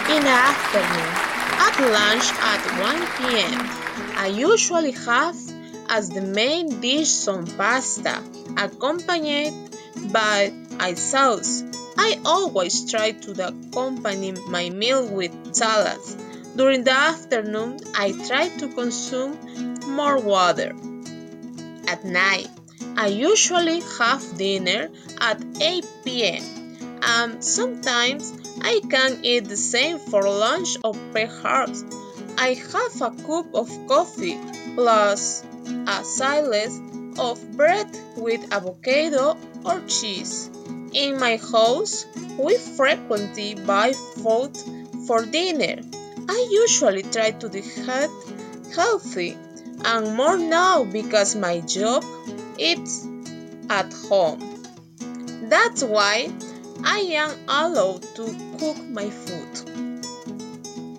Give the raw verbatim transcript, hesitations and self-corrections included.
In the afternoon, at lunch at one p m, I usually have as the main dish some pasta, accompanied by a sauce. I always try to accompany my meal with salad. During the afternoon, I try to consume more water. At night, I usually have dinner at eight p m and sometimes I can eat the same for lunch or perhaps I have a cup of coffee plus a slice of bread with avocado or cheese. In my house, we frequently buy food for dinner. I usually try to eat healthy and more now because my job is at home. That's why I am allowed to cook my food.